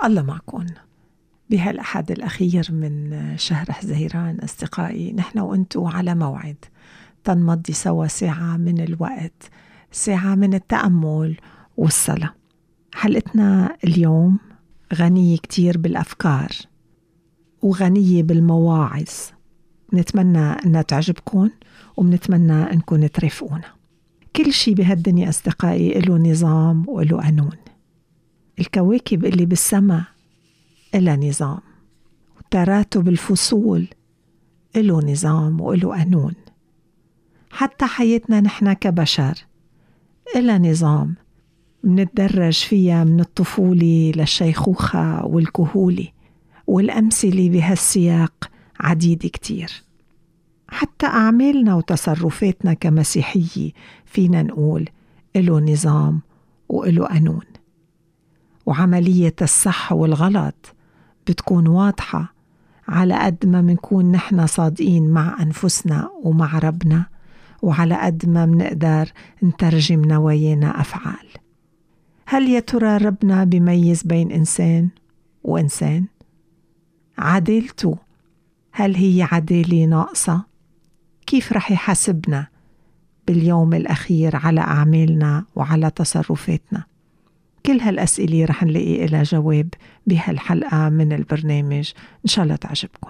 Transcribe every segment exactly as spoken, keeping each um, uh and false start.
الله معكم. بهالأحد الأخير من شهر حزيران أصدقائي، نحن وأنتوا على موعد تنمضي سوا ساعة من الوقت، ساعة من التأمل والصلاة. حلقتنا اليوم غنية كتير بالأفكار وغنية بالمواعظ، نتمنى أنها تعجبكم وبنتمنى أنكم ترافقونا. كل شي بهالدنيا أصدقائي له نظام وله قانون. الكواكب اللي بالسماء إلها نظام، وتراتب الفصول إله نظام وإله قانون. حتى حياتنا نحن كبشر إلها نظام، منتدرج فيها من الطفولة للشيخوخة والكهولة، والأمثلة بهالسياق عديدة كتير. حتى أعمالنا وتصرفاتنا كمسيحية فينا نقول إله نظام وإله قانون، وعملية الصح والغلط بتكون واضحة على قد ما منكون نحن صادقين مع أنفسنا ومع ربنا، وعلى قد ما منقدر نترجم نوايانا أفعال. هل يا ترى ربنا بيميز بين إنسان وإنسان؟ عدالته هل هي عدالة ناقصة؟ كيف رح يحاسبنا باليوم الأخير على أعمالنا وعلى تصرفاتنا؟ كل هالأسئلة رح نلاقي لها جواب بهالحلقة من البرنامج، إن شاء الله تعجبكم.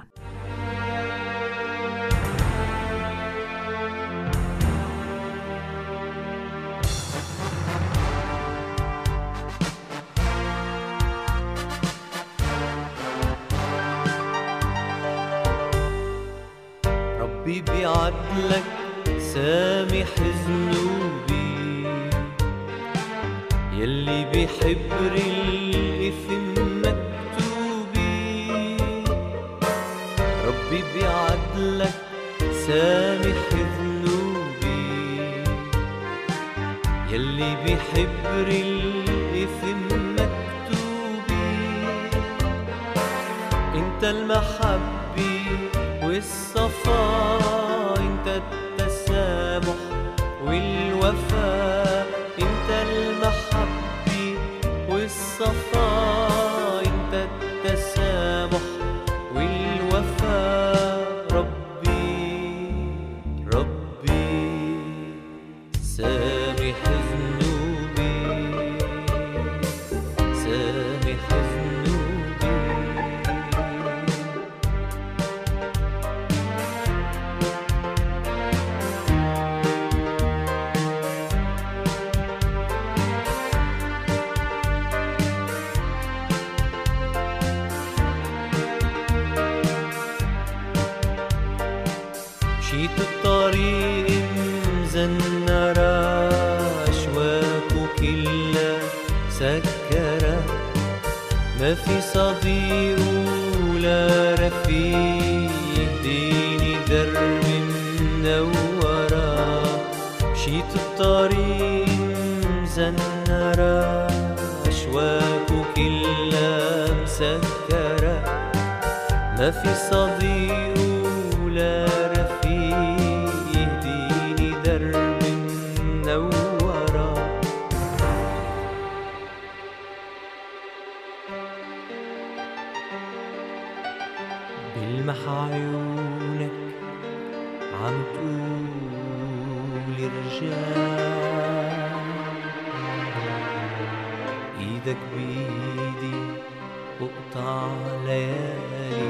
ربي بعدلك سامح ذنوبي، يلي بحبر الإثم مكتوبي. ربي بعدلك سامح ذنوبي، يلي بحبر الإثم مكتوبي. انت المحبة والصفاء، انت التسامح والوفاء. انت المحبة والصفاء، انت التسامح والوفاء. ربي ربي سامح ذنوبي، سامح ذنوبي. مشيت الطريق مزنرة، أشواقه كلها سكرة. ما في صديق ولا رفيق يهديني درب منورة. مشيت الطريق مزنرة، أشواقه كلها مسكرة. ما في صديق ولا رفيق يهديني درب منورة. بلمح عيونك عم تقول رجال، ايدك بايدي وقطع ليالي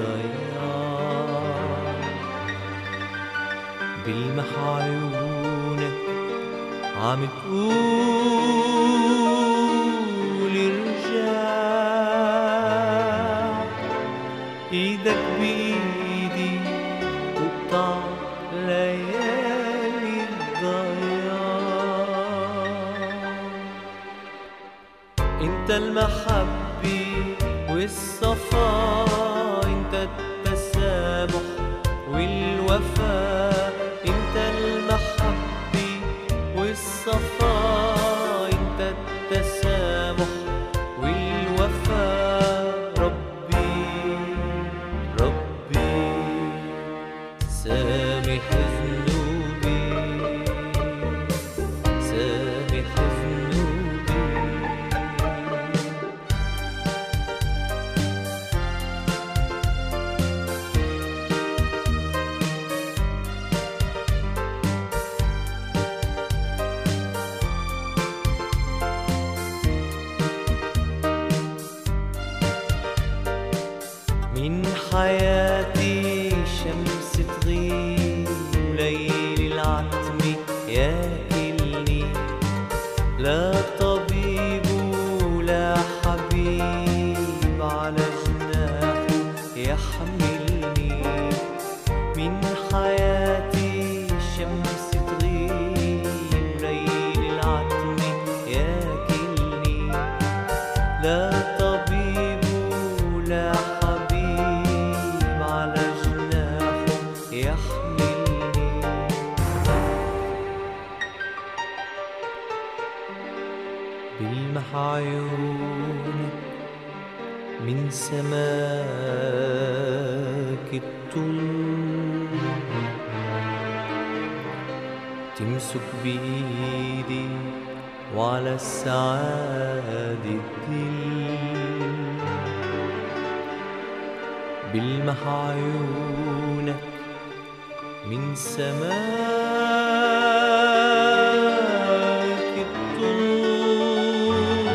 الضياع. بلمح عيونك عم تقول رجع، ايدك بايدي وقطع ليالي الضياع. انت المحبة والصفاء، انت التسامح والوفاء. انت المحبة والصفاء، انت التسامح والوفاء. ربي ربي سامح ذنوبي، سامح ذنوبي. حياتي شمس تغيب وليل العتم ياكلني، لا طبيب ولا حبيب على جناحه يحملني. من حياتي شمس تغيب وليل العتم ياكلني، لا طبيب ولا حبيب على جناحه يحملني. بلمح عيونك من سماك الطول، تمسك بإيدي وعلى السعادة الدل. بلمح عيونك من سماك الطول،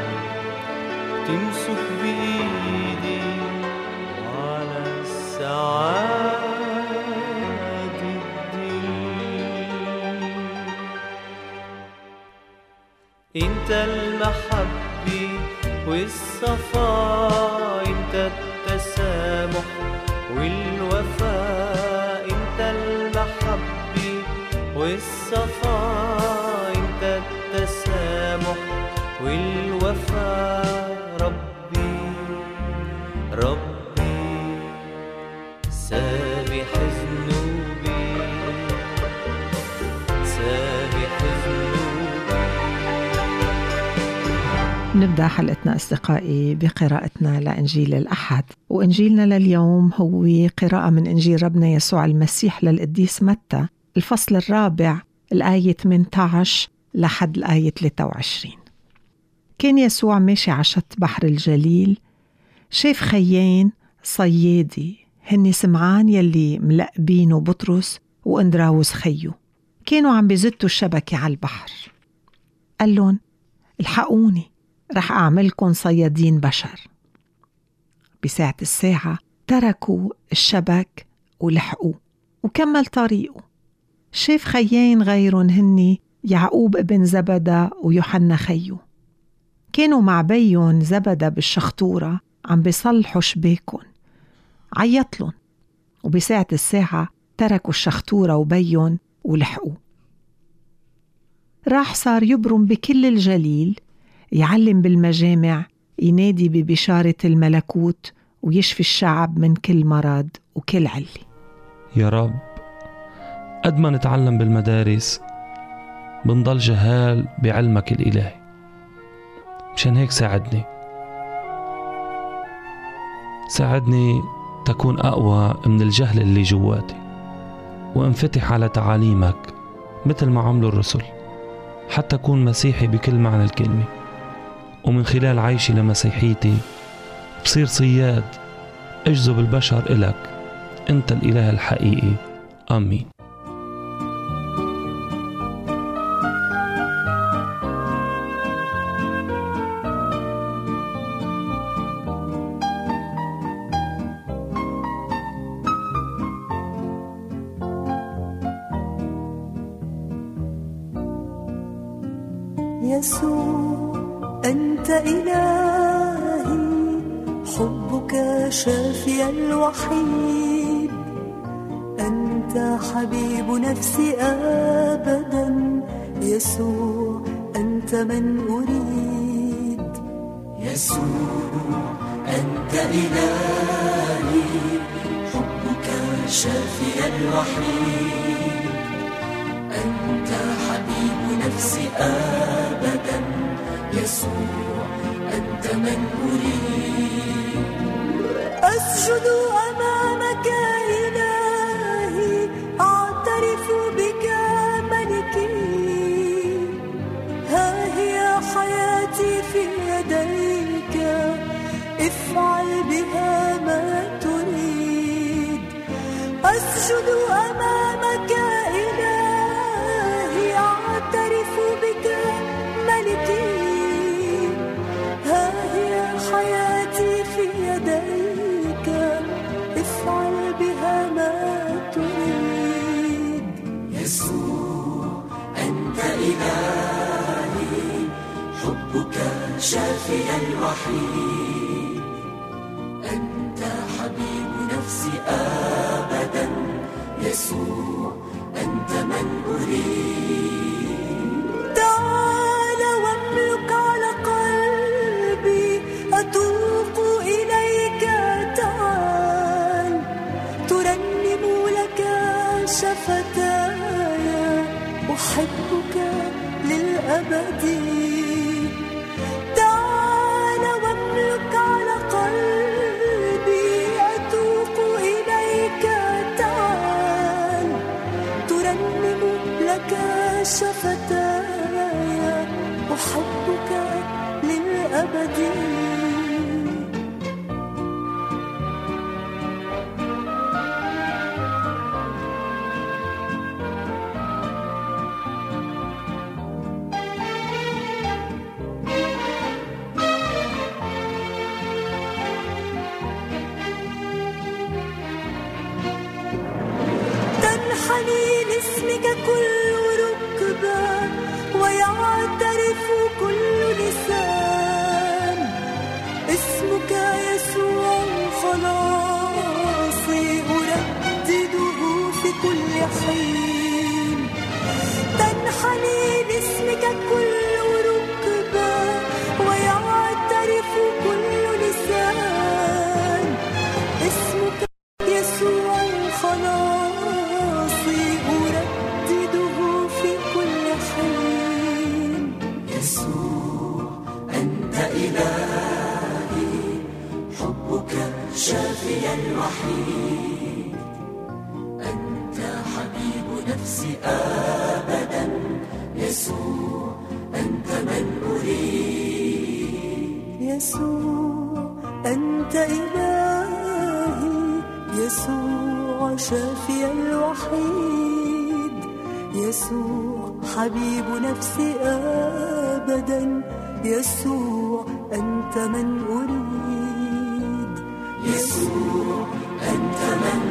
تمسك بإيدي وعلى السعادة الدل. انت المحبة والصفاء، انت التسامح والوفاء. انت المحبة والصفاء، انت التسامح والوفاء. ربي ربي سامح ذنوبي، سامح ذنوبي. نبدأ حلقتنا أصدقائي بقراءتنا لإنجيل الأحد، وإنجيلنا لليوم هو قراءة من إنجيل ربنا يسوع المسيح للقديس متى، الفصل الرابع الآية ثمانية عشر لحد الآية ثلاثة وعشرين. كان يسوع ماشي على شط بحر الجليل، شاف خيين صيادي هني سمعان يلي ملقبينه بطرس واندراوس خيو، كانوا عم بيزتوا الشبكة على البحر. قال لهم الحقوني رح أعملكم صيادين بشر. بساعة الساعة تركوا الشبك ولحقوه وكمل طريقه. شاف خيين غيرهم هني يعقوب ابن زبدة ويوحنا خيو، كانوا مع بيهم زبدة بالشخطورة عم بيصلحوا شباكهم. عيطلن، وبساعة الساعة تركوا الشخطورة وبيهم ولحقوه. راح صار يبرم بكل الجليل، يعلم بالمجامع، ينادي ببشارة الملكوت ويشفي الشعب من كل مرض وكل علة. يا رب، قد ما نتعلم بالمدارس بنضل جهال بعلمك الإلهي، مشان هيك ساعدني ساعدني تكون أقوى من الجهل اللي جواتي، وانفتح على تعاليمك مثل ما عملوا الرسل، حتى أكون مسيحي بكل معنى الكلمة، ومن خلال عيشي لمسيحيتي بصير صياد أجذب البشر إلك، أنت الإله الحقيقي. آمين. يسوع أنت إلهي، حبك شافي الوحيد، أنت حبيب نفسي أبدا. يسوع أنت من أريد. يسوع أنت إلهي، حبك شافي الوحيد، أنت حبيب نفسي أبدا. يسوع أنت من أريد. أسجد أمامك إلهي، أعترف بك ملكي، ها هي حياتي في يديك، افعل بها ما تريد. أسجد أمامك إلهي، أعترف بك ملكي، ها هي حياتي في يديك، افعل بها ما تريد. يسوع أنت إلهي، حبك شافي الوحيد، أنت حبيب نفسي أبدا. يسوع أنت من أريد. تعال واملك على قلبي، أتوق إليك. تعال ترنم لك شفتاي، أحبك للأبد. تعال واملك على قلبي، أتوق إليك. تعال ترنم لك شفتاي، أحبك للأبد. تنحني لاسمك كل ركبة، ويعترف كل لسان. اسمك يسوع خلاصي، أردده في كل حين. تنحني لاسمك كل ركبة، ويعترف كل لسان. اسمك يسوع خلاصي، أردده في كل حين. يسوع أنت إلهي، حبك شافي الوحيد، أنت حبيب نفسي أبدا. يسوع أنت من أريد. يسوع أنت إلهي، يسوع شافي الوحيد، يسوع حبيب نفسي أبدا. يسوع أنت من أريد. يسوع أنت من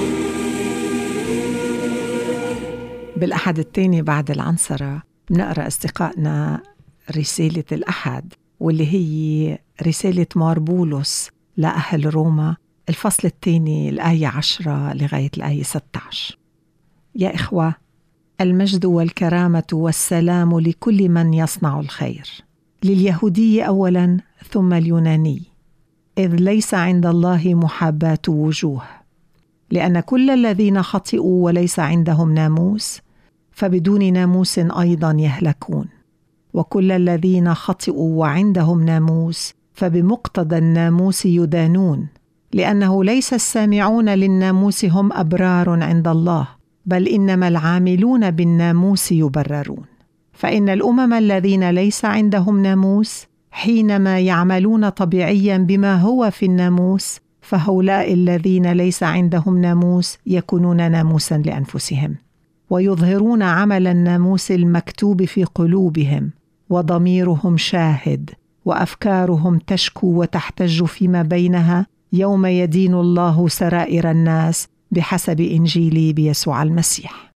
أريد. بالأحد الثاني بعد العنصرة بنقرأ أصدقائنا رسالة الأحد، واللي هي رسالة مار بولس لأهل روما، الفصل الثاني الآية عشرة لغاية الآية ستة عشر. يا إخوة، المجد والكرامة والسلام لكل من يصنع الخير، لليهودي أولا ثم اليوناني، إذ ليس عند الله محاباة وجوه، لأن كل الذين خطئوا وليس عندهم ناموس فبدون ناموس أيضا يهلكون، وكل الذين خطئوا وعندهم ناموس فبمقتضى الناموس يدانون، لأنه ليس السامعون للناموس هم أبرار عند الله، بل إنما العاملون بالناموس يبررون. فإن الأمم الذين ليس عندهم ناموس حينما يعملون طبيعيا بما هو في الناموس، فهؤلاء الذين ليس عندهم ناموس يكونون ناموسا لأنفسهم، ويظهرون عمل الناموس المكتوب في قلوبهم، وضميرهم شاهد، وأفكارهم تشكو وتحتج فيما بينها، يوم يدين الله سرائر الناس بحسب إنجيلي بيسوع المسيح.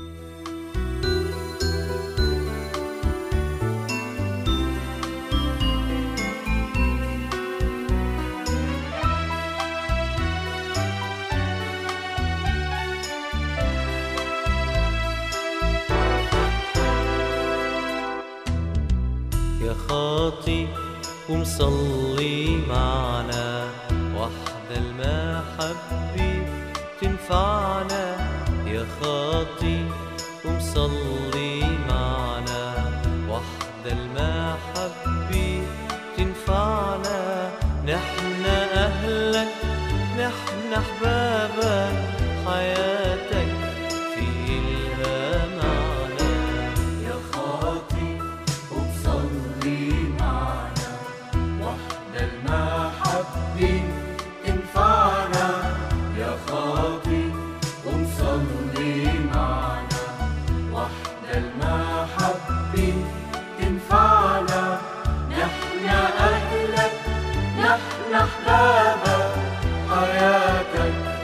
يا خاطي ومصلي معنا، وحدة المحبة تنفعنا. يا خاطي ومصلي معنا، وحدة المحبة تنفعنا. نحن أهلك، نحن أحبابك، حياتك في إلها معنا. يا خاطي ومصلي معنا، وحدة المحبة تنفعنا. يا خاطي ومصلي معنا، وحدة المحبة تنفعنا. نحن أهلك، نحن أحبابك، حياتك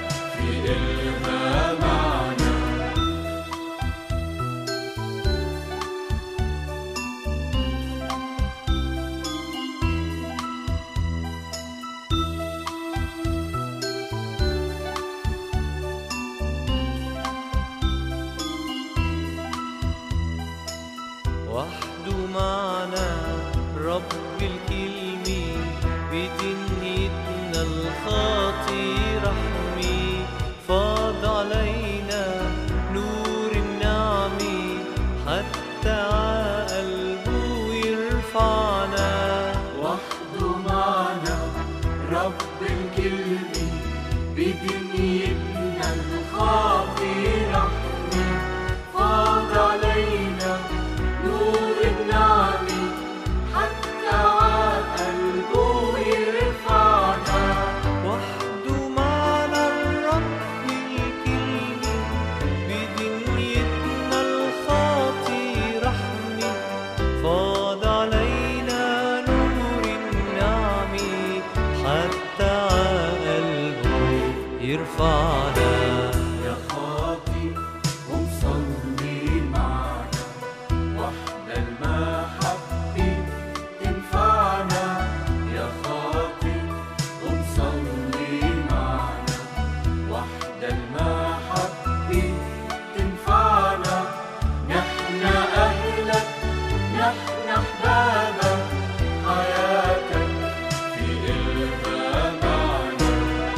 الكلمة بدنيتنا الخاطي رحمي فاض علينا نور النعمة حتى عقلبه يرفعنا وحده معنا رب الكلمة بدنيتنا الخاطي رحمي فاض علينا نور النعمة حتى عقلبه يرفعنا وحده معنا الرب الكلمة بدنيتنا الخاطي رحمي فاض علينا نور النعمة حتى عقلبه يرفعنا يا خاطي ومصلي معنا وحدة المحبة تنفعنا يا خاطي ومصلي معنا وحدة المحبة تنفعنا نحن أهلك نحن أحبابك حياتك في إلها معنا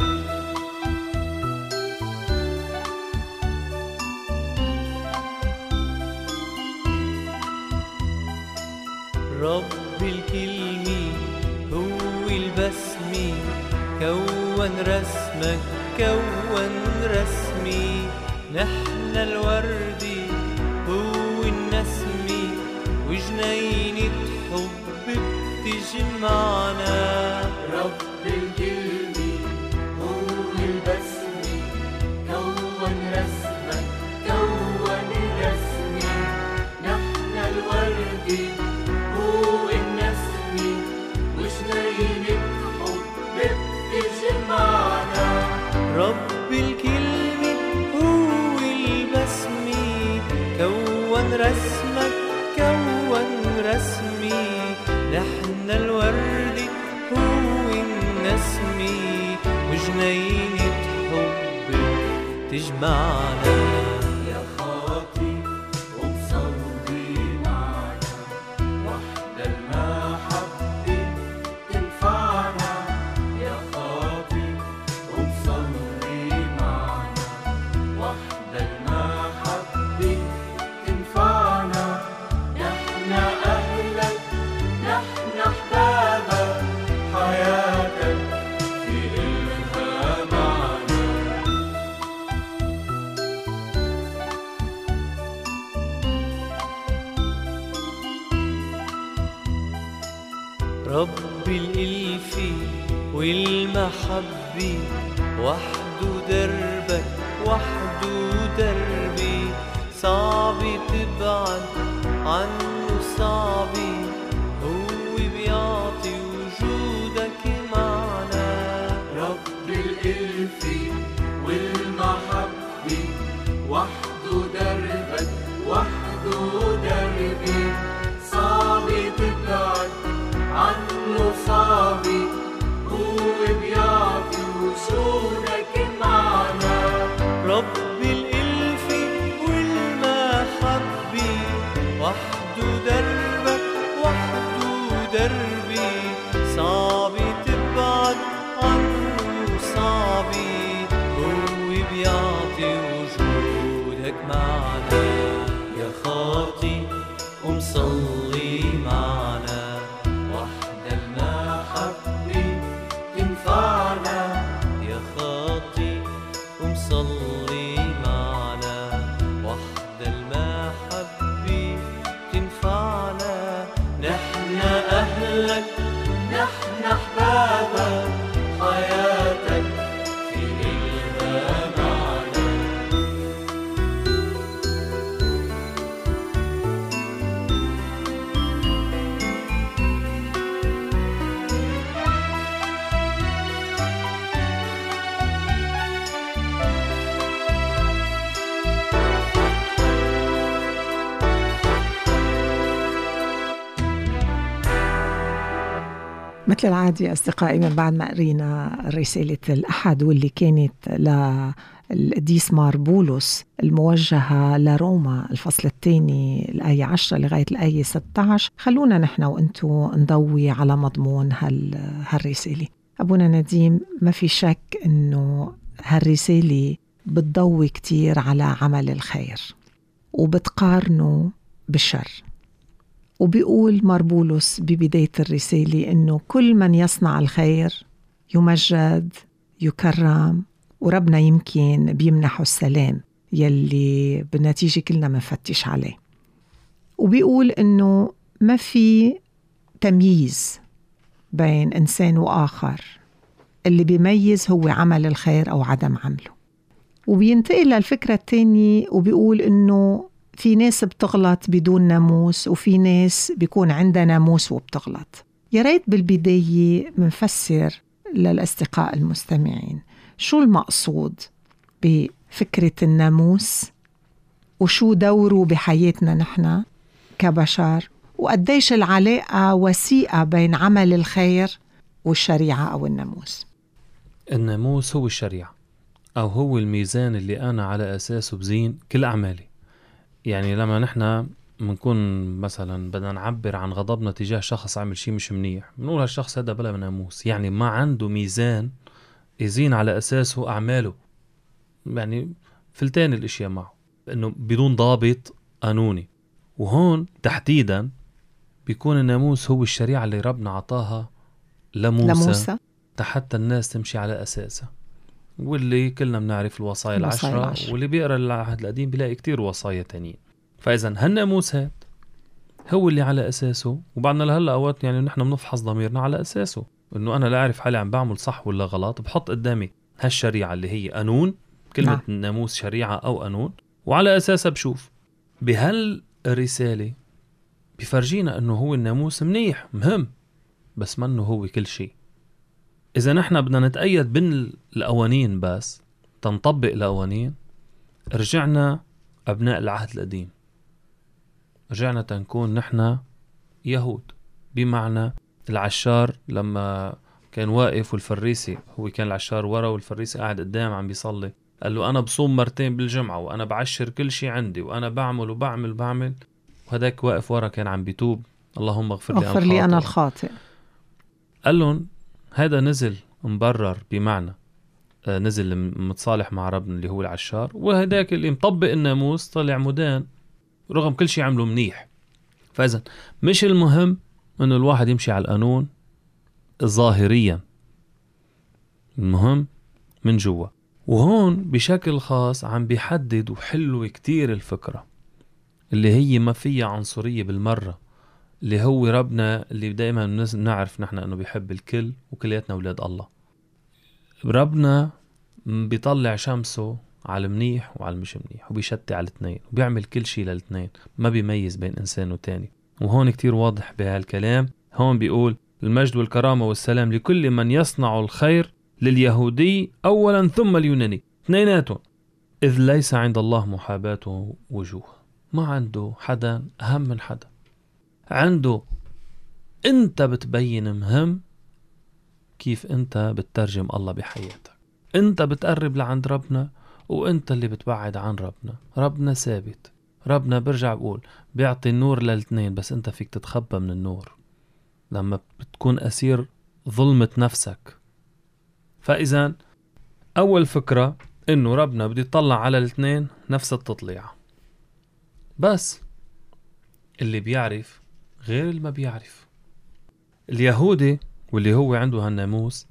رب الكلمة هو البسمة كون رسمك كون رسمي نحن الوردي هو النسمة وجنينة حب بتجمعنا رب الكلمة هو البسمة كون رسمك كون رسمي نحن الورد هو النسمة وجنينة حب بتجمعنا رب الكلمة هو البسمة كون رسمك كون رسمي نحن الورد هو النسمة وجنينة حب تجمعنا يا خاطي ومصلي معنا وحدة المحبة تنفعنا يا خاطي ومصلي معنا وحدة المحبة تنفعنا نحن أهلك نحن أحبابك حياتك في إلها معنا رب الإلف والمحبة وحده دربك وحده دربي صعب تبعد عنه صعب هو بيعطي وجودك معنا رب الإلف والمحبة وحده دربك وحده دربي صعب تبعد عنه صعب هو بيعطي وجودك معنا رب الإلف والمحبة وحده دربك وحده دربي صعب تبعد عنه صعب هو بيعطي وجودك معنا يا خاطي ومصلي معنا وحدة المحبة تنفعنا يا خاطي ومصلي معنا وحدة المحبة تنفعنا نحن أهلك نحن أحبابك حياتك في إلها معنا مثل العادي أصدقائي، من بعد ما قرينا رسالة الأحد واللي كانت للقديس مار بولس الموجهة لروما الفصل الثاني الآية عشرة لغاية الآية ستة عشر، خلونا نحن وأنتو نضوي على مضمون هال هالرسالة. أبونا نديم، ما في شك أنه هالرسالة بتضوي كتير على عمل الخير وبتقارنه بالشر، وبيقول مار بولس ببداية الرسالة إنه كل من يصنع الخير يمجد يكرم، وربنا يمكن بيمنحه السلام يلي بالنتيجة كلنا منفتش عليه. وبيقول إنه ما في تمييز بين إنسان وآخر، اللي بيميز هو عمل الخير أو عدم عمله. وبينتقل للفكرة الثانية وبيقول إنه في ناس بتغلط بدون ناموس وفي ناس بيكون عندها ناموس وبتغلط. يا ريت بالبداية منفسر للأصدقاء المستمعين شو المقصود بفكرة الناموس وشو دوره بحياتنا نحن كبشر، وقديش العلاقة وثيقة بين عمل الخير والشريعة أو الناموس. الناموس هو الشريعة أو هو الميزان اللي أنا على أساسه بزين كل أعمالي. يعني لما نحن منكون مثلا بدنا نعبر عن غضبنا تجاه شخص عمل شيء مش منيح، بنقول هالشخص هذا بلا ناموس، يعني ما عنده ميزان يزين على أساسه أعماله. يعني فلتان الاشياء معه، انه بدون ضابط قانوني. وهون تحديدا بيكون الناموس هو الشريعة اللي ربنا عطاها لموسى, لموسى. حتى الناس تمشي على أساسها، واللي كلنا بنعرف الوصايا العشرة, العشرة واللي بيقرأ العهد القديم بيلاقي كتير وصايا تانيين. فإذا هالناموس هاد هو اللي على أساسه، وبعدنا لهلا أوقات يعني نحن بنفحص ضميرنا على أساسه، إنه أنا لا أعرف حالي عم بعمل صح ولا غلط، بحط قدامي هالشريعة اللي هي قانون، كلمة نعم. الناموس شريعة أو قانون، وعلى أساسها بشوف. بهالرسالة بفرجينا إنه هو الناموس منيح مهم، بس منه هو كل شيء. إذا نحن بدنا نتأيد بين القوانين بس تنطبق القوانين، رجعنا أبناء العهد القديم، رجعنا تنكون نحن يهود. بمعنى العشار لما كان واقف والفريسي، هو كان العشار ورا والفريسي قاعد قدام عم بيصلي، قال له أنا بصوم مرتين بالجمعة وأنا بعشر كل شيء عندي وأنا بعمل وبعمل وبعمل وهداك واقف ورا كان عم بيتوب، اللهم اغفر لي, أغفر لي أنا الخاطئ. قال لهم هذا نزل مبرر، بمعنى نزل متصالح مع ربنا اللي هو العشار، وهداك اللي مطبق الناموس طلع مدان رغم كل شيء عمله منيح. فإذا مش المهم إنه الواحد يمشي على القانون ظاهريا، المهم من جوا. وهون بشكل خاص عم بيحدد وحلو كتير الفكرة اللي هي ما فيها عنصرية بالمرة، اللي هو ربنا اللي دائما نعرف نحن انه بيحب الكل وكلياتنا اولاد الله. ربنا بيطلع شمسه على المنيح وعلى المش منيح، وبيشتي على الاثنين، وبيعمل كل شيء للاثنين، ما بيميز بين انسان وتاني. وهون كتير واضح بهالكلام. هون بيقول المجد والكرامة والسلام لكل من يصنع الخير، لليهودي اولا ثم اليوناني، اثنيناتهم، اذ ليس عند الله محاباة وجوه. ما عنده حدا اهم من حدا، عنده انت بتبين مهم كيف انت بتترجم الله بحياتك. انت بتقرب لعند ربنا وانت اللي بتبعد عن ربنا. ربنا ثابت، ربنا برجع بقول بيعطي النور للاثنين، بس انت فيك تتخبى من النور لما بتكون اسير ظلمة نفسك. فاذا اول فكرة انه ربنا بده يطلع على الاثنين نفس التطليع، بس اللي بيعرف غير اللي ما بيعرف. اليهودي واللي هو عنده هالناموس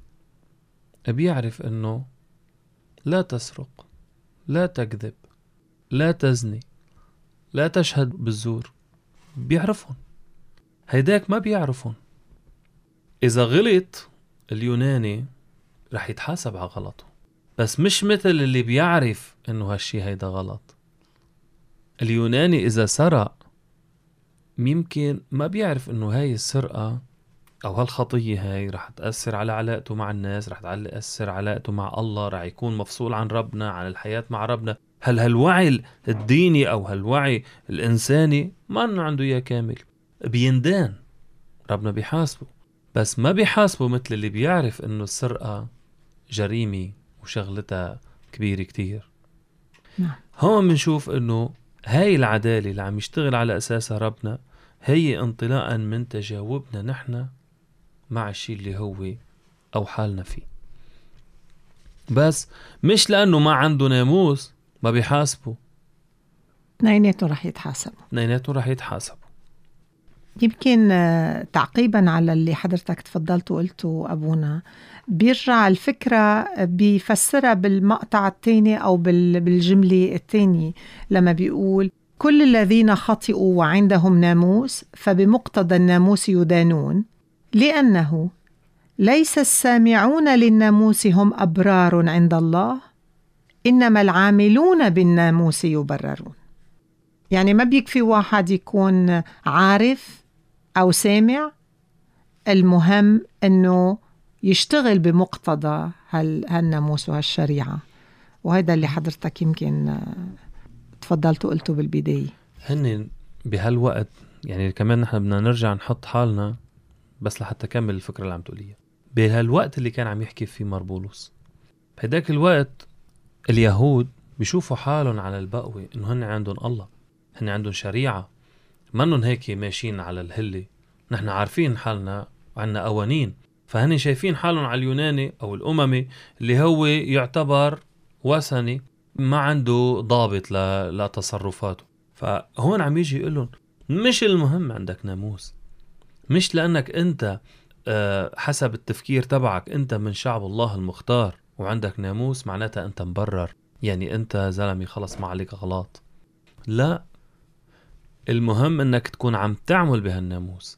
بيعرف انه لا تسرق، لا تكذب، لا تزني، لا تشهد بالزور، بيعرفهم. هيداك ما بيعرفهم. اذا غلط اليوناني رح يتحاسب على غلطه، بس مش مثل اللي بيعرف انه هالشي هيدا غلط. اليوناني اذا سرق يمكن ما بيعرف انه هاي السرقة او هالخطية هاي رح تأثر على علاقته مع الناس، رح تأثر علاقته مع الله، رح يكون مفصول عن ربنا، عن الحياة مع ربنا. هل هالوعي الديني او هالوعي الانساني ما انه عنده اياه كامل، بيندان، ربنا بيحاسبه. بس ما بيحاسبوا مثل اللي بيعرف إنه السرقة جريمة وشغلتها كبيرة كتير. نعم. هون بنشوف إنه هاي العدالة اللي عم يشتغل على أساسها ربنا هي انطلاقا من تجاوبنا نحن مع الشيء اللي هو أو حالنا فيه. بس مش لأنه ما عنده ناموس ما بيحاسبه، اثنيناتهم رح يتحاسبوا، اثنيناتهم رح يتحاسبوا. يمكن تعقيبا على اللي حضرتك تفضلت وقلته أبونا، بيرجع الفكرة بيفسرها بالمقطع الثاني أو بالجملة الثانية لما بيقول كل الذين خطئوا وعندهم ناموس فبمقتضى الناموس يدانون، لأنه ليس السامعون للناموس هم أبرار عند الله، إنما العاملون بالناموس يبررون. يعني ما بيكفي واحد يكون عارف أو سامع، المهم أنه يشتغل بمقتضى هالناموس وهالشريعة. وهذا اللي حضرتك يمكن تفضلت وقلته بالبداية. هن بهالوقت يعني كمان نحن بدنا نرجع نحط حالنا بس لحتى كمل الفكرة اللي عم تقوليها. بهالوقت اللي كان عم يحكي فيه مربولوس، بهداك الوقت اليهود بيشوفوا حالهم على البقوة إنه هن عندهم الله، هن عندهم شريعة، منهم هيك ماشيين على الهلة. نحن عارفين حالنا وعنا قوانين، فهن شايفين حالهم على اليوناني أو الأممي اللي هو يعتبر وثني ما عنده ضابط لتصرفاته. فهون عم يجي يقول لهم مش المهم عندك ناموس، مش لأنك أنت حسب التفكير تبعك أنت من شعب الله المختار وعندك ناموس معناتها أنت مبرر، يعني أنت زلمي خلص ما عليك غلط. لا، المهم أنك تكون عم تعمل بهالناموس،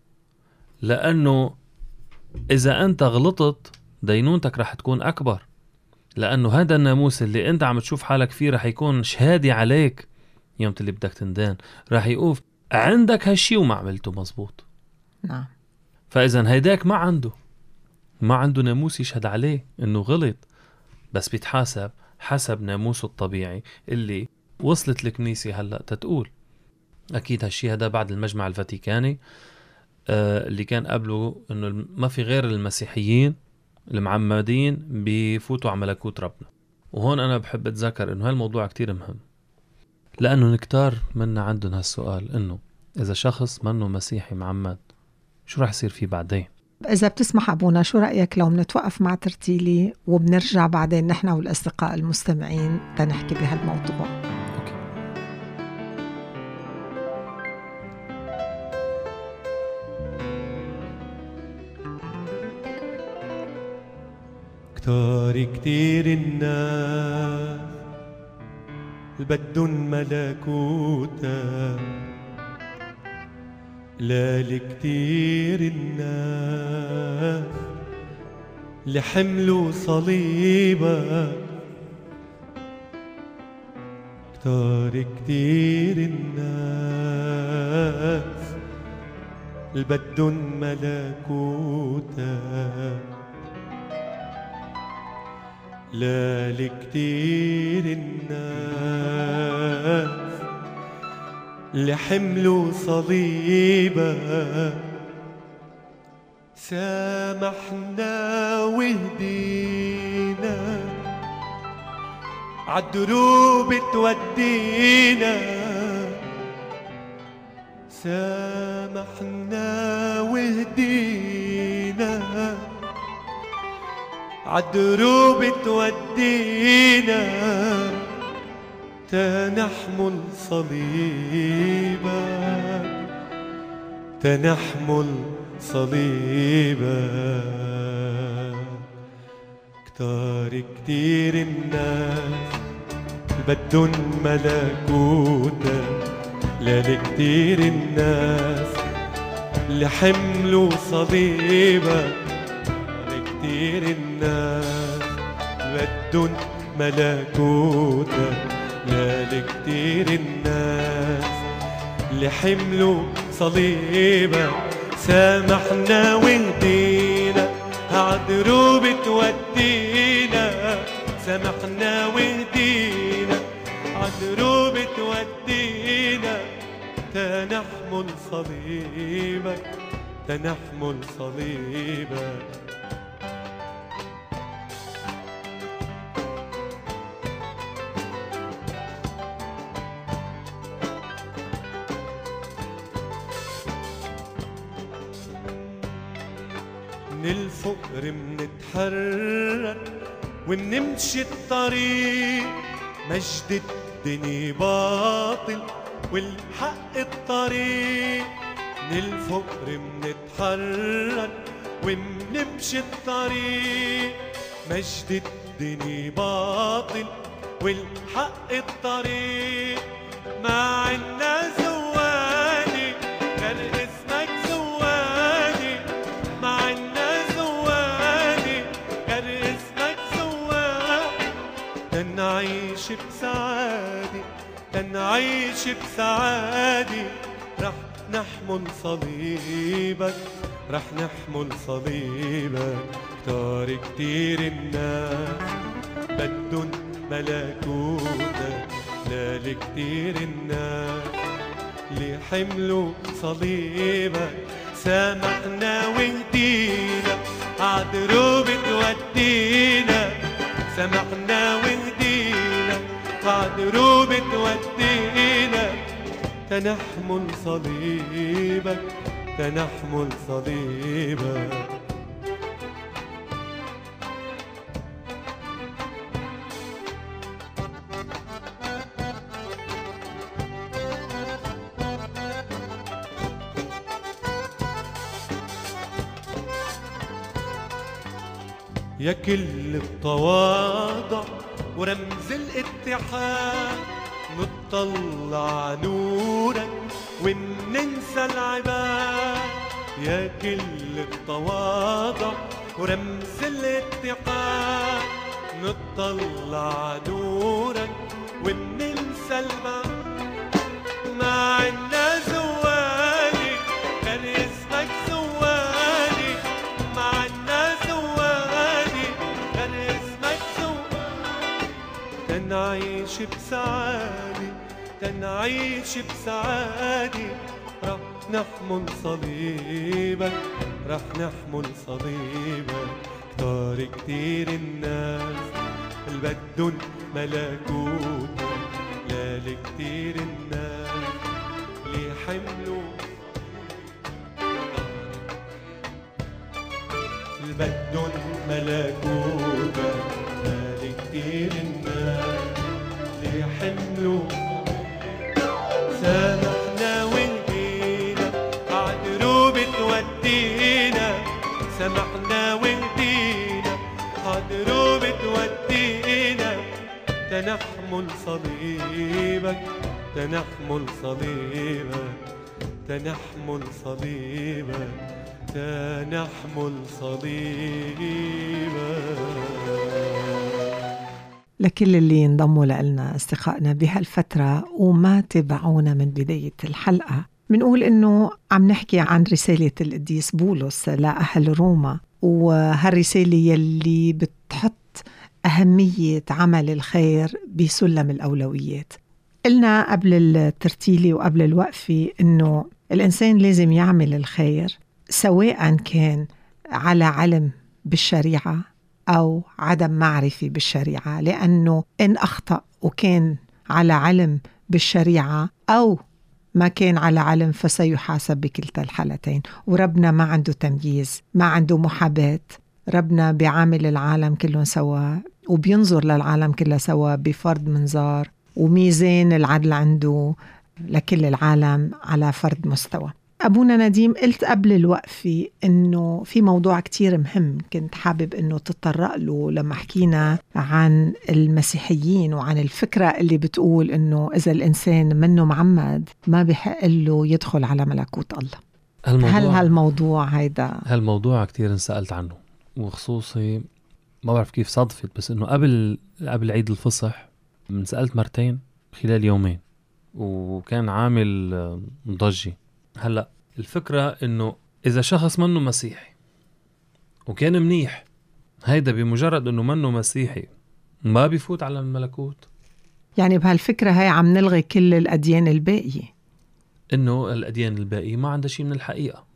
لأنه إذا أنت غلطت دينونتك رح تكون أكبر، لأنه هذا الناموس اللي أنت عم تشوف حالك فيه رح يكون شهادي عليك يوم اللي بدك تندان، رح يقوف عندك هالشي وما عملته مزبوط. نعم. فإذا هيداك ما عنده ما عنده ناموس يشهد عليه إنه غلط، بس بيتحاسب حسب ناموسه الطبيعي اللي وصلت الكنيسة هلأ تتقول. أكيد هالشي هذا بعد المجمع الفاتيكاني آه اللي كان قبله إنه ما في غير المسيحيين المعمدين بيفوتوا على ملكوت ربنا. وهون أنا بحب أتذكر إنه هالموضوع كتير مهم، لأنه نكتار منا عندهم هالسؤال إنه إذا شخص منه مسيحي معمد شو رح يصير فيه بعدين؟ إذا بتسمح أبونا، شو رأيك لو بنتوقف مع ترتيلي وبنرجع بعدين نحن والأصدقاء المستمعين تنحكي بهالموضوع؟ أوكي. كتار كتير الناس بدن ملكوتا، لا لكتير الناس اللي حملوا صليبك، كتار كتير الناس اللي بدن ملكوتك، لا لكتير الناس اللي حملوا صليبك، سامحنا وهدينا عالدروب تودينا، سامحنا وهدينا عالدروب تودينا، تنحمل صليبك تنحمل صليبك. كتار كتير الناس بدن ملكوتك، لا لكتير الناس اللي حملوا صليبك، كتير الناس بدن ملكوتك، لا لكتير الناس اللي حملوا صليبك، سامحنا وهدينا عالدروب تودينا، سامحنا وهدينا عالدروب تودينا، تنحمل صليبك تنحمل صليبك. من الفقر منتحرر ومنمشي الطريق، مجد الدنيا باطل والحق الطريق. من الفقر منتحرر ومنمشي الطريق، مجد الدنيا باطل والحق الطريق. ما عنا زواني غير اسمك زواني، ما عنا زواني غير اسمك زواني. تنعيش بسعادة تنعيش بسعادة، رح نحمل صليبك رح نحمل صليبك. كتار كتير الناس بدن ملكوتك، لا لكتير الناس اللي حملوا صليبك. سامحنا وهدينا عدروب تودينا، سامحنا وهدينا عدروب تودينا. تنحمل صليبك تنحمل صليبك. يا كل التواضع ورمز الاتحاد، نطلع نورك وننسى العباد. يا كل التواضع ورمز الاتحاد، نطلع نورك وننسى العباد. ما عنا زواني غير اسمك زواني، ما عنا زواني غير اسمك زواني. تنعيش بسعادة تنعيش بسعادة، رح نحمل صليبك رح نحمل صليبك. كتار كتير الناس اللي بدن ملكوتك، لا لكتير الناس اللي حملوا اللي بدن ملكوتك، لا لكتير الناس اللي حملوا. سامحنا وهدينا عدروب تودينا، سامحنا وهدينا عدروب تودينا. تنحمل صليبك تنحمل صليبك تنحمل صليبك تنحمل صليبك. لكل اللي انضموا لنا أصدقائنا بهالفترة وما تبعونا من بداية الحلقة، بنقول إنه عم نحكي عن رسالة القديس بولس لأهل روما، وهالرسالة يلي بتحط أهمية عمل الخير بسلم الأولويات. قلنا قبل الترتيلة وقبل الوقفة إنه الإنسان لازم يعمل الخير سواء كان على علم بالشريعة أو عدم معرفة بالشريعة، لأنه إن أخطأ وكان على علم بالشريعة أو ما كان على علم فسيحاسب بكلتا الحالتين. وربنا ما عنده تمييز، ما عنده محاباة. ربنا بيعامل العالم كلهم سوا وبينظر للعالم كله سوا بفرض منظار وميزان العدل عنده لكل العالم على فرد مستوى. أبونا نديم، قلت قبل الوقفة إنه في موضوع كتير مهم كنت حابب إنه تتطرق له لما حكينا عن المسيحيين وعن الفكرة اللي بتقول إنه إذا الإنسان منه معمد ما بحق له يدخل على ملكوت الله. هل هالموضوع هيدا هالموضوع كتير انسألت عنه، وخصوصي ما بعرف كيف صدفت، بس إنه قبل قبل عيد الفصح من سألت مرتين خلال يومين وكان عامل ضجة. هلأ الفكرة إنه إذا شخص منه مسيحي وكان منيح، هيدا بمجرد إنه منه مسيحي ما بيفوت على الملكوت. يعني بهالفكرة هاي عم نلغي كل الأديان الباقية، إنه الأديان الباقية ما عندها شيء من الحقيقة.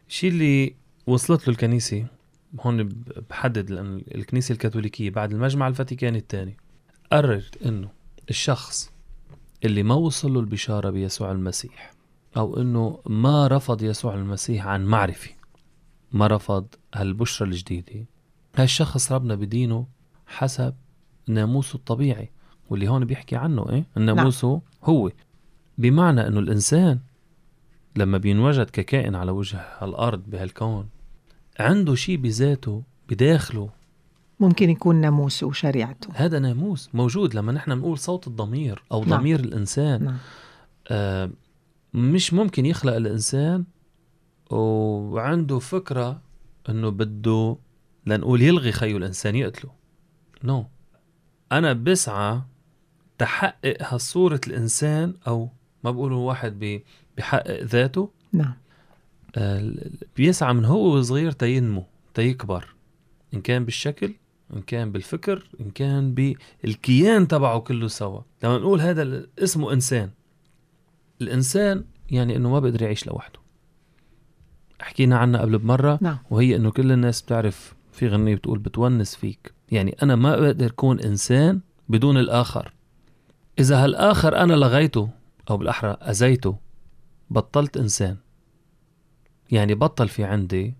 الشيء اللي وصلت له الكنيسة هون بحدد، لأن الكنيسة الكاثوليكية بعد المجمع الفاتيكاني الثاني قررت إنه الشخص اللي ما وصل له البشارة بيسوع المسيح، أو إنه ما رفض يسوع المسيح عن معرفة، ما رفض هالبشرة الجديدة، هالشخص ربنا بدينه حسب ناموسه الطبيعي، واللي هون بيحكي عنه إيه الناموسه نعم. هو بمعنى إنه الإنسان لما بينوجد ككائن على وجه الأرض بهالكون عنده شيء بذاته بداخله ممكن يكون ناموسه وشريعته. هذا ناموس موجود. لما نحن نقول صوت الضمير أو نعم. ضمير الإنسان نعم. آه مش ممكن يخلق الإنسان وعنده فكرة إنه بده لنقول يلغي خيو الإنسان يقتله. نو no. أنا بسعى تحقق هالصورة الإنسان، أو ما بقولوا واحد بيحقق ذاته. نعم. آه بيسعى من هو صغير تينمو تيكبر، إن كان بالشكل، إن كان بالفكر، إن كان بالكيان تبعه كله سوا. لما نقول هذا اسمه إنسان، الإنسان يعني إنه ما بقدر يعيش لوحده. حكينا عنها قبل بمرة. نعم. وهي إنه كل الناس بتعرف في غنية بتقول بتونس فيك، يعني أنا ما بقدر أكون إنسان بدون الآخر. إذا هالآخر أنا لغيته أو بالأحرى أزيته بطلت إنسان، يعني بطل في عندي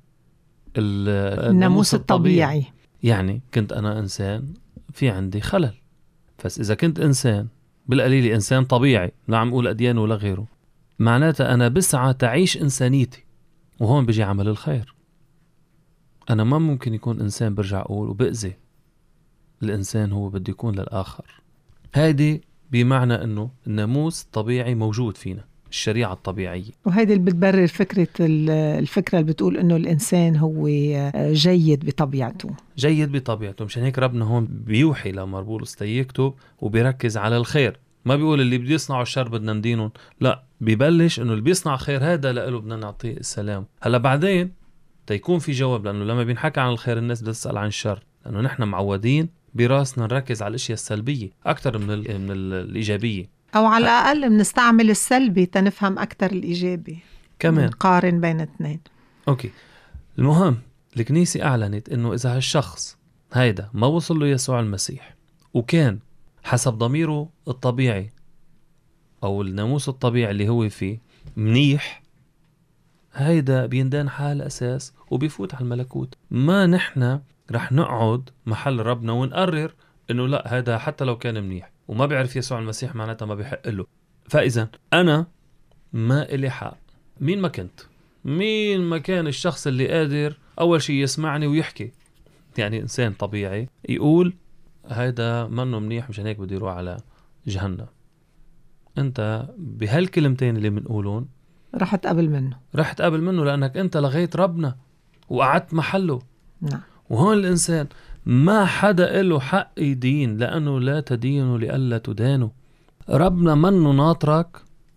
الناموس الطبيعي. يعني كنت أنا إنسان في عندي خلل. بس إذا كنت إنسان بالقليل إنسان طبيعي، لا عم أقول أديان ولا غيره، معناتها أنا بسعى تعيش إنسانيتي. وهون بيجي عمل الخير. أنا ما ممكن يكون إنسان برجع أقول وبأذي الإنسان، هو بده يكون للآخر. هيدي بمعنى أنه الناموس الطبيعي موجود فينا، الشريعة الطبيعية. وهيدي اللي بتبرر فكرة الفكرة اللي بتقول أنه الإنسان هو جيد بطبيعته. جيد بطبيعته. مشان هيك ربنا هون بيوحي لما بولس تيكتب وبيركز على الخير. ما بيقول اللي بده يصنعوا الشر بدنا ندينهم، لا، بيبلش انه اللي بيصنع خير هذا لإله بدنا نعطيه السلام. هلا بعدين تيكون في جواب، لانه لما بينحكى عن الخير الناس بتسأل عن الشر، لانه نحن معودين براسنا نركز على الاشياء السلبية اكثر من ال من ال الايجابية، او على الاقل بنستعمل السلبي تنفهم اكثر الايجابي كمان، نقارن بين الاثنين. اوكي. المهم الكنيسة اعلنت انه اذا هالشخص هيدا ما وصل له يسوع المسيح وكان حسب ضميره الطبيعي أو الناموس الطبيعي اللي هو فيه منيح، هيدا بيندان حال أساس وبيفوت على الملكوت. ما نحن رح نقعد محل ربنا ونقرر إنه لا، هذا حتى لو كان منيح وما بيعرف يسوع المسيح معناتها ما بيحق له. فإذا أنا ما إلي حق، مين ما كنت، مين ما كان الشخص اللي قادر أول شيء يسمعني ويحكي، يعني إنسان طبيعي يقول هيدا منه منيح مشان هيك بده يروح على جهنم، انت بهالكلمتين اللي بنقولون رح تقبل منه رح تقبل منه لانك انت لغيت ربنا وقعدت محله. نعم. وهون الانسان ما حدا له حق يدين، لانه لا تدينوا لألا تدانوا. ربنا منه ناطرك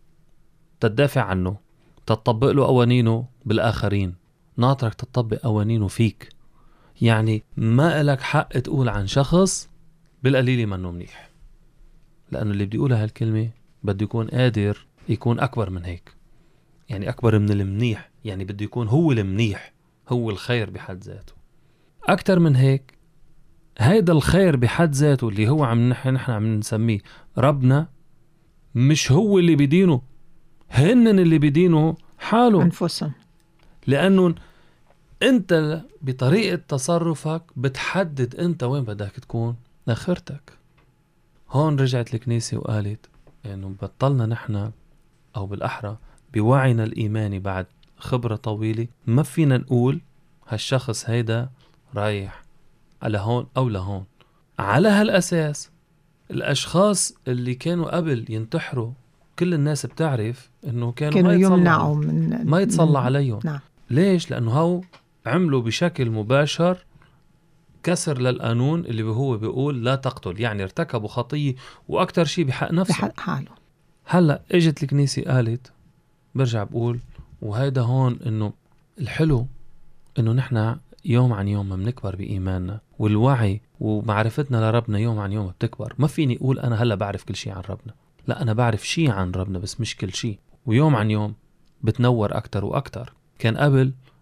تدافع عنه، تطبق له قوانينه بالاخرين، ناطرك تطبق قوانينه فيك. يعني ما لك حق تقول عن شخص بالقليل منه منيح، لأنه اللي بدي يقولها هالكلمة بده يكون قادر يكون أكبر من هيك، يعني أكبر من المنيح، يعني بده يكون هو المنيح، هو الخير بحد ذاته. أكتر من هيك، هيدا الخير بحد ذاته اللي هو عم نحن عم نسميه ربنا، مش هو اللي بدينه، هنن اللي بدينه حاله أنفسهم، لأنه أنت بطريقة تصرفك بتحدد أنت وين بدك تكون آخرتك. هون رجعت الكنيسة وقالت إنه بطلنا نحن، أو بالأحرى بوعينا الإيماني بعد خبرة طويلة، ما فينا نقول هالشخص هيدا رايح على هون أو لهون. على هالأساس الأشخاص اللي كانوا قبل ينتحروا كل الناس بتعرف إنه كانوا, كانوا ما يمنعوا من ما يتصلى عليهم. نعم. ليش؟ لأنه هو عملوا بشكل مباشر كسر للقانون اللي هو بيقول لا تقتل، يعني ارتكبوا خطية وأكتر شيء بحق نفسه، بحق حاله. هلأ اجت الكنيسة قالت، برجع بقول وهيدا هون إنه الحلو إنه نحن يوم عن يوم ما بنكبر بإيماننا، والوعي ومعرفتنا لربنا يوم عن يوم بتكبر. ما فيني أقول أنا هلأ بعرف كل شيء عن ربنا، لا، أنا بعرف شيء عن ربنا بس مش كل شيء، ويوم عن يوم بتنور أكتر وأكتر. كان قبل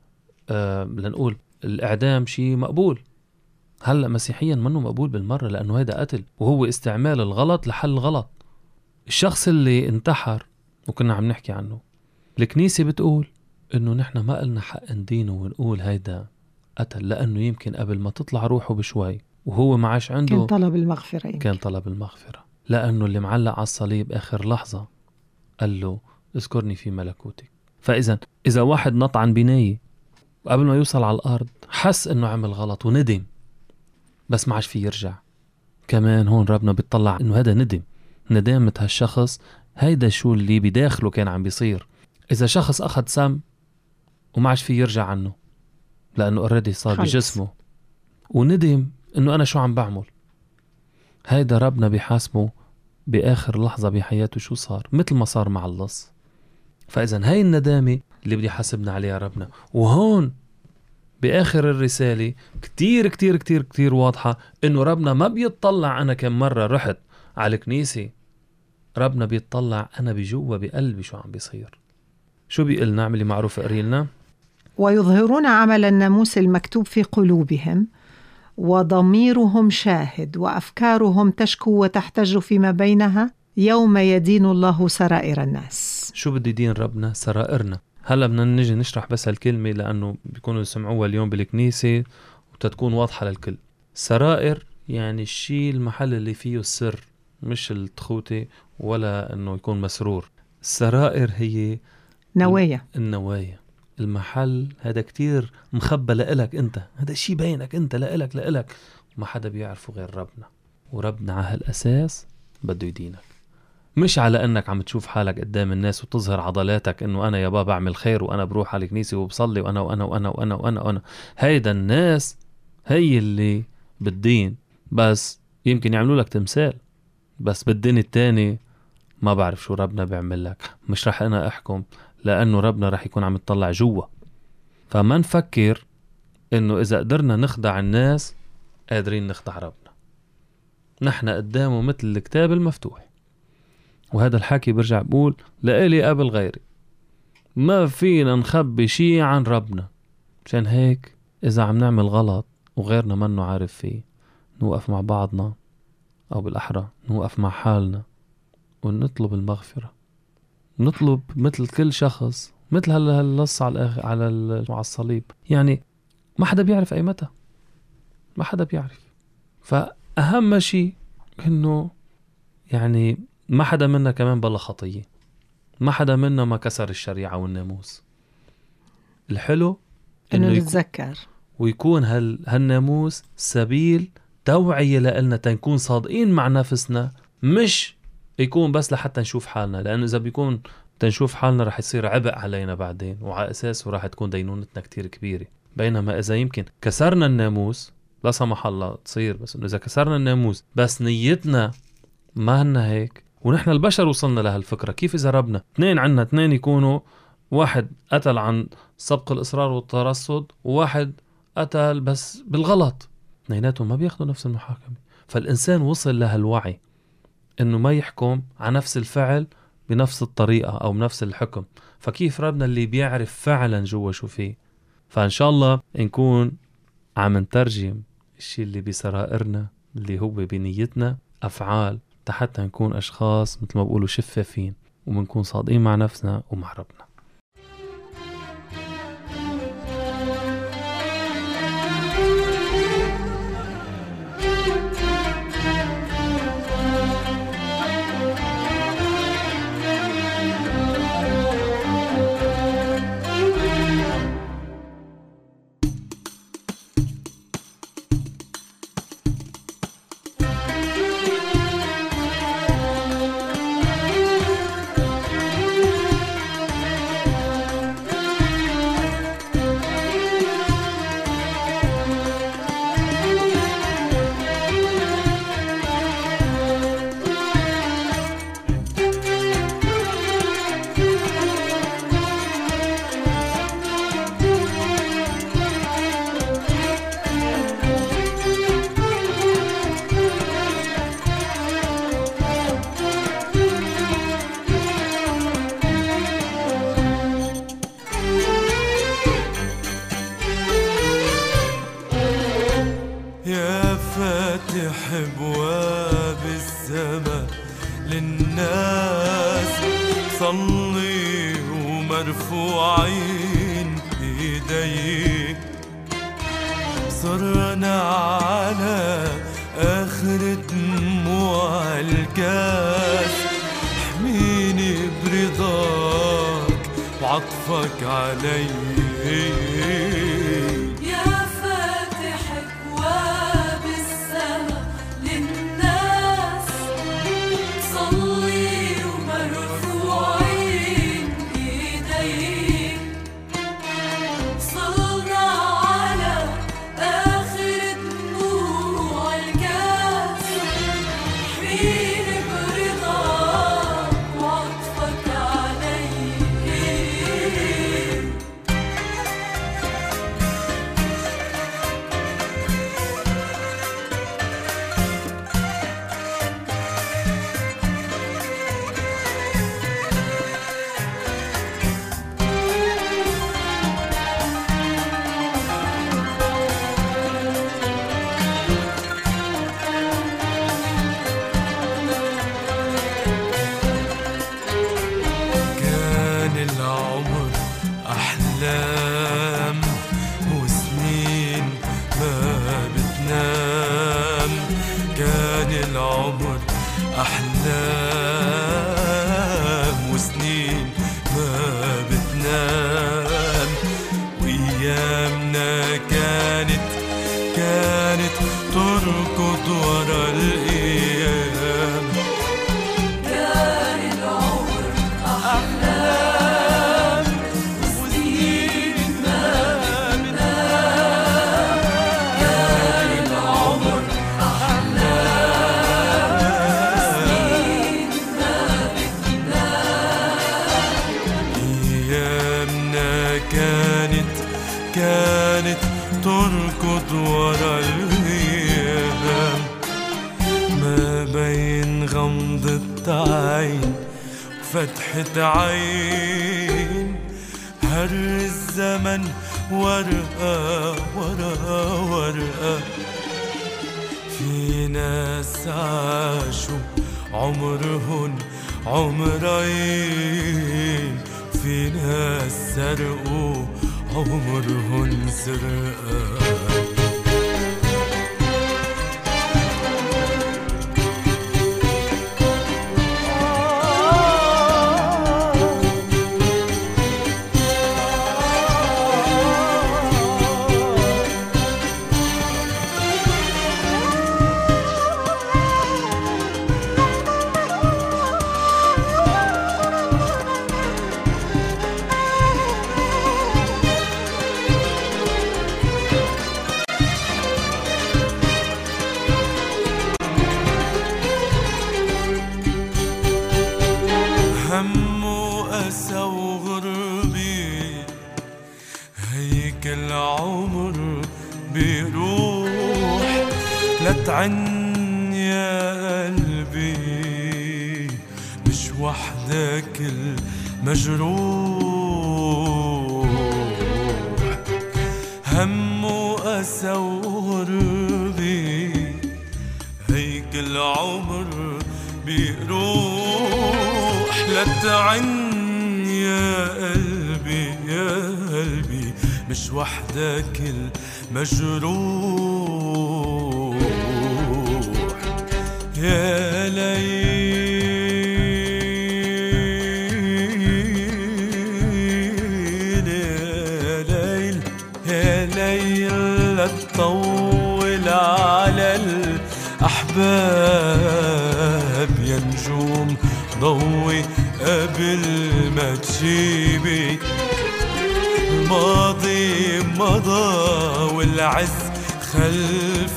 آه لنقول الإعدام شيء مقبول، هلأ مسيحيا منه مقبول بالمرة، لأنه هيدا قتل وهو استعمال الغلط لحل الغلط. الشخص اللي انتحر وكنا عم نحكي عنه، الكنيسة بتقول إنه نحن ما قلنا حق ندينه ونقول هيدا قتل، لأنه يمكن قبل ما تطلع روحه بشوي وهو ما عاش عنده كان طلب المغفرة يمكن. كان طلب المغفرة، لأنه اللي معلق على الصليب آخر لحظة قال له اذكرني في ملكوتك. فإذا إذا واحد نطعن بناية وقبل ما يوصل على الأرض حس إنه عمل غلط وندم بس ما عاش فيه يرجع، كمان هون ربنا بيطلع إنه هذا ندم، ندامة هالشخص هيدا شو اللي بداخله كان عم بيصير. إذا شخص أخذ سم وما عاش فيه يرجع عنه لأنه أوريدي صار خلص. بجسمه وندم إنه أنا شو عم بعمل، هيدا ربنا بيحاسبه بآخر لحظة بحياته شو صار، مثل ما صار مع اللص. فإذا هاي الندامة اللي بدي حاسبنا عليها ربنا. وهون بآخر الرسالة كتير كتير كتير كتير واضحة إنه ربنا ما بيطلع أنا كم مرة رحت على الكنيسة، ربنا بيطلع أنا بجوا بقلبي شو عم بيصير. شو بيقلنا؟ اعملي معروف قريلنا. ويظهرون عمل الناموس المكتوب في قلوبهم وضميرهم شاهد وأفكارهم تشكو وتحتج فيما بينها يوم يدين الله سرائر الناس. شو بدي دين ربنا؟ سرائرنا. هلا بدنا نجي نشرح بس هالكلمة لأنه بيكونوا يسمعوها اليوم بالكنيسة وتتكون واضحة للكل. سرائر يعني الشيء المحل اللي فيه السر، مش التخوتة ولا أنه يكون مسرور. السرائر هي نوايا، النوايا، المحل هذا كتير مخبى لإلك أنت، هذا الشيء بينك أنت لإلك لإلك وما حدا بيعرفه غير ربنا. وربنا على هالأساس بده يدينك، مش على أنك عم تشوف حالك قدام الناس وتظهر عضلاتك إنه أنا يا بابا أعمل خير وأنا بروح على الكنيسة وبصلي وأنا وأنا وأنا وأنا وأنا, وأنا. هيدا الناس هي اللي بالدين، بس يمكن يعملوا لك تمثال، بس بالدين التاني ما بعرف شو ربنا بيعمل لك. مش رح أنا أحكم لأنه ربنا رح يكون عم يطلع جوا. فما نفكر إنه إذا قدرنا نخدع الناس قادرين نخدع ربنا. نحن قدامه مثل الكتاب المفتوح، وهذا الحكي برجع بقول لإلي قبل غيري، ما فينا نخبي شيء عن ربنا. عشان هيك إذا عم نعمل غلط وغيرنا منه عارف فيه، نوقف مع بعضنا، أو بالأحرى نوقف مع حالنا ونطلب المغفرة. نطلب مثل كل شخص، مثل هاللص على الأخ... على الصليب، يعني ما حدا بيعرف أي متى، ما حدا بيعرف. فأهم شيء إنه يعني ما حدا منا كمان بلا خطية، ما حدا منا ما كسر الشريعة والناموس. الحلو إنه نتذكر ويكون هال... هالناموس سبيل توعية لنا تنكون صادقين مع نفسنا، مش يكون بس لحتى نشوف حالنا، لأنه إذا بيكون تنشوف حالنا رح يصير عبء علينا بعدين، وعلى أساسه رح تكون دينونتنا كتير كبيرة. بينما إذا يمكن كسرنا الناموس، لا سمح الله تصير، بس إنه إذا كسرنا الناموس بس نيتنا ما هنا هيك. ونحن البشر وصلنا لهالفكرة، كيف إذا ربنا اثنين عنا اثنين يكونوا واحد قتل عن سبق الإصرار والترصد وواحد قتل بس بالغلط، اثنيناتهم ما بياخدوا نفس المحاكمة. فالإنسان وصل لهالوعي إنه ما يحكم على نفس الفعل بنفس الطريقة أو بنفس الحكم. فكيف ربنا اللي بيعرف فعلا جوا شو فيه؟ فإن شاء الله نكون عم نترجم الشيء اللي بسرائرنا اللي هو بنيتنا أفعال، حتى نكون أشخاص مثل ما بقولوا شفافين، ومنكون صادقين مع نفسنا ومع ربنا. السما للناس، صلي ومرفوعين ايديك، صرنا على آخر دموع الكاس، احميني برضاك وعطفك علي. يا فاتح أبواب السما للناس، صلي ومرفوعين إيديك، صرنا على آخر دموع الكاس، احميني برضاك وعطفك علي. كان العمر أحلام وسنين ما بتنام، كان العمر أحلام وسنين ما بتنام، وأيامنا كانت كانت تركض ورا الأيام. كان العمر أحلام وسنين ما بتنام، كان العمر أحلام وسنين ما بتنام، أيامنا كانت كانت تركض ورا الأيام، ما بين غمضة عين وفتحة عين، هر الزمن ورقة ورا ورقة، في ناس عاشوا عمرهن عمرين، في ناس سرقوا عمرهن سرقة. هم وأسى وغربي، هيك العمر بيروح، لا تعن يا قلبي مش وحدك المجروح. هم وأسى وغربي، هيك العمر بيروح، لا تعن يا قلبي يا قلبي مش وحدك المجروح. يا ليل يا ليل يا ليل، لا تطول على الأحباب، يا نجوم ضوي قبل ما تجيبي. الماضي مضى والعز خلف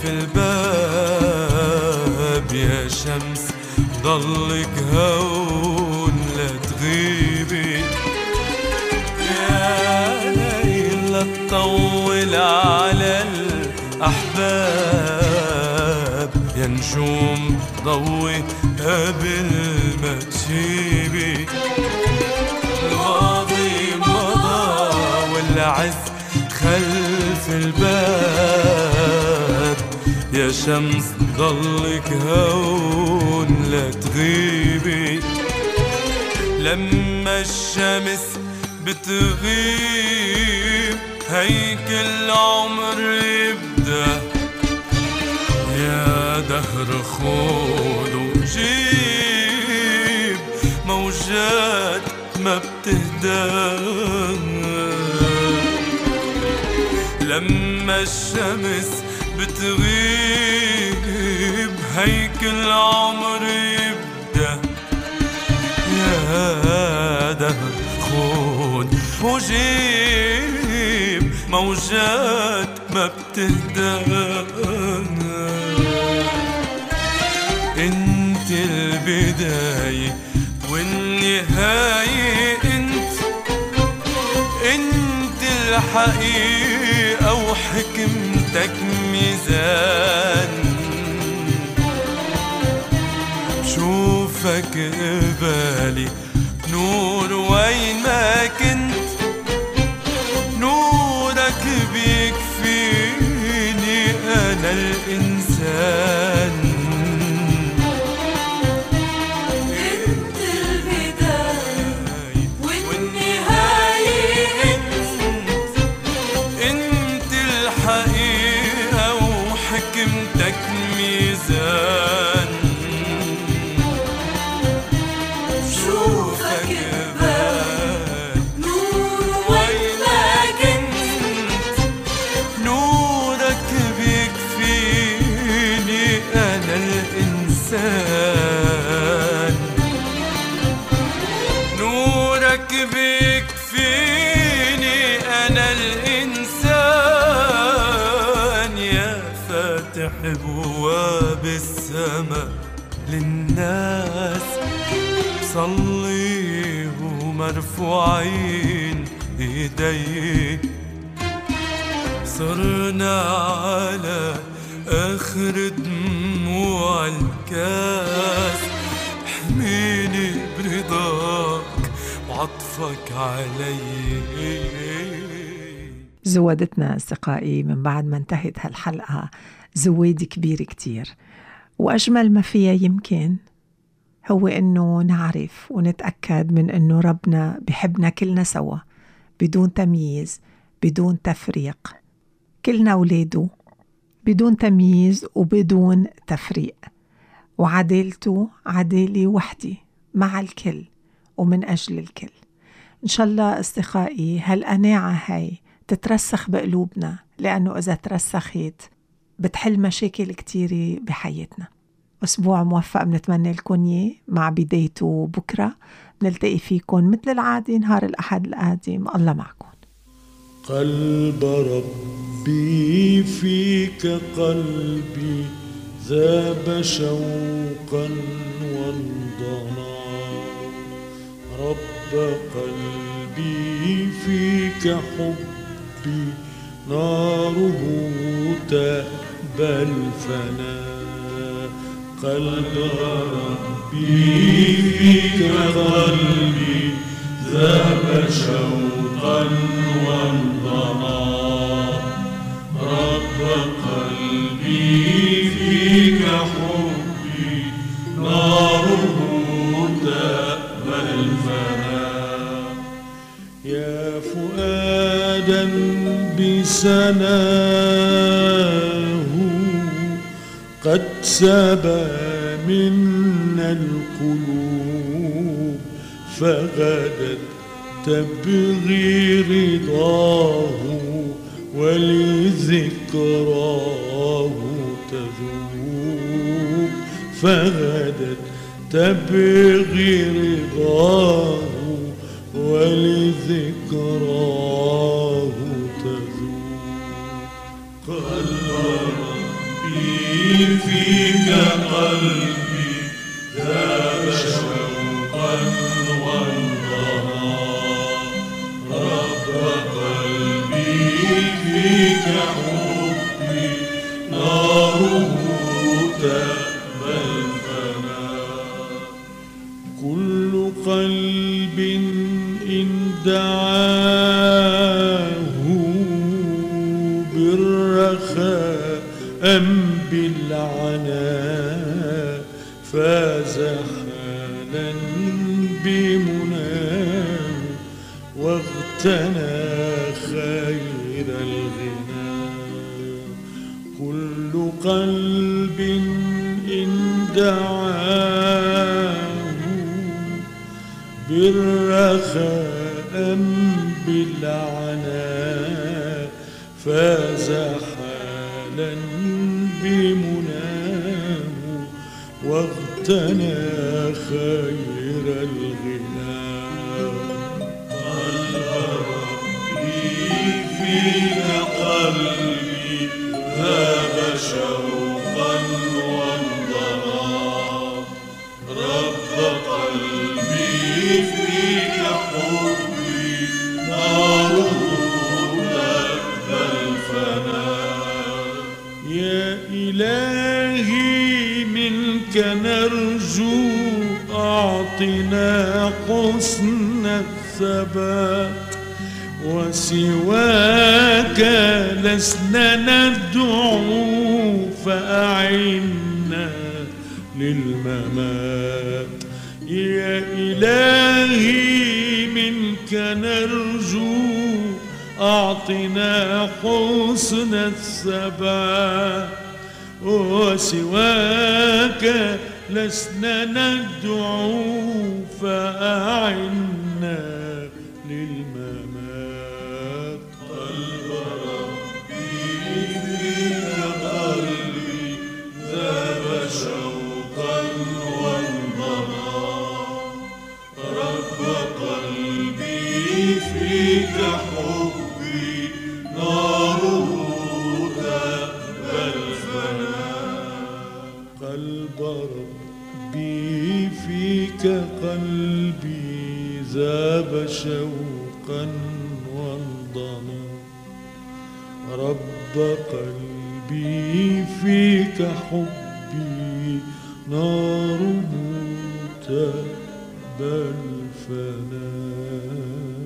الباب، يا شمس ضلك هون لا تغيبي. يا ليل لا تطول على الأحباب، يا نجوم ضوي قبل ما تجيبي. الماضي مضى والعز خلف الباب، يا يا شمس ضلك هون لا تغيبي. لما الشمس بتغيب هيك العمر يبدأ. يا دهر خود وجيب موجات ما بتهدى. لما الشمس بتغيب هيك العمر يبدأ. يا دهر خود وجيب موجات ما بتهدى. انت البداية والنهاية، انت انت الحقيقة وحكمتك ميزان. بشوفك قبالي نور وين ما كنت، نورك بيكفيني أنا الإنسان. انت البداية والنهاية، انت انت الحقيقة وحكمتك ميزان. شوفك قبال نور وين ما كنت، نورك بيكفيني أنا الإنسان. نورك بيكفيني أنا الإنسان. يا فاتح بواب السماء للناس، صلي ومرفوعين ايدي. صرنا على اخر دموع الكاس، احميني برضاك وعطفك علي. زودتنا أصدقائي من بعد ما انتهت هالحلقة زويد كبير كتير، وأجمل ما فيها يمكن هو إنه نعرف ونتأكد من إنه ربنا بحبنا كلنا سوا بدون تمييز بدون تفريق. كلنا أولاده بدون تمييز وبدون تفريق، وعدالته عدالة وحدي مع الكل ومن أجل الكل. إن شاء الله أصدقائي هالقناعة هاي تترسخ بقلوبنا، لأنه إذا ترسخت بتحل مشاكل كتيرة بحياتنا. أسبوع موفق بنتمنى لكم إياه، مع بدايته بكرة نلتقي فيكم مثل العادة نهار الأحد القادم. الله معكم. قلب ربي فيك قلبي ذاب شوقا وانضنى. رب قلبي فيك حبي ناره تأبى الفناء. قلب ربي فيك قلبي ذاب شوقا وانضنى. رب قلبي فيك حبي ناره تأبى الفناء. يا فؤادا بسناه قد سبى منا القلوب، فغدت تبغي رضاه ولذكراه تذوب. فغدت تبغي رضاه ولذكراه تذوب. قلب ربي فيك قلبي ذاب شوقا وانضنى. رب قلبي فيك حبي ناره تأبى الفناء. كل قلب إن دعاه بالرخاء أم بالعافية فاز حالا بمناه واغتنى خير الغنى. كل قلب إن دعاه بالرخاء أم بالعناء فاز حالا بمناه واغتنى خير الغنى. قلب ربي فيك قلبي ذاب شوقا وانضرى. رب قلبي فيك حبي ناره لذ الفناء. يا إلهي منك نرجو أعطنا حسن الثبات وسواك لسنا ندعو فأعنا للممات. يا إلهي منك نرجو أعطنا حسن الثبات وسواك لسنا ندعو فأعنا للممات. قلب ربي فيك قلبي ذاب شوقا وانضرى. رب قلبي فيك حبي ناره ذاب الفناء. قلب ربي فيك قلبي ذاب شوقا وانضنى. رب قلبي فيك حبي ناره تأبى الفناء.